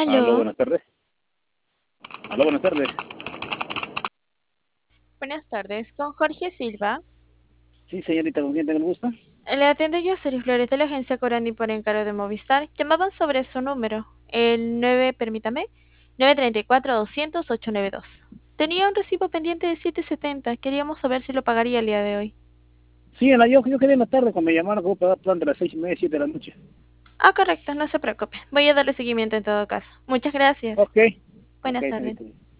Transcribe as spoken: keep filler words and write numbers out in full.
Aló, Aló, buenas tardes. Aló, buenas tardes. buenas tardes, con Jorge Silva. Sí, señorita, ¿con quién tengo el gusto? Le atiende yo, Seri Flores, de la agencia Corani por encargo de Movistar. Llamaban sobre su número, el nueve, permítame, nueve tres cuatro, dos cero cero, ocho nueve dos. Tenía un recibo pendiente de siete setenta. Queríamos saber si lo pagaría el día de hoy. Sí, en la, yo, yo quedé en la tarde cuando me llamaron que voy a pagar plan de las seis y media, siete de la noche. Ah, correcto, no se preocupe. Voy a darle seguimiento en todo caso. Muchas gracias. Ok, ok, Buenas tardes. señorita.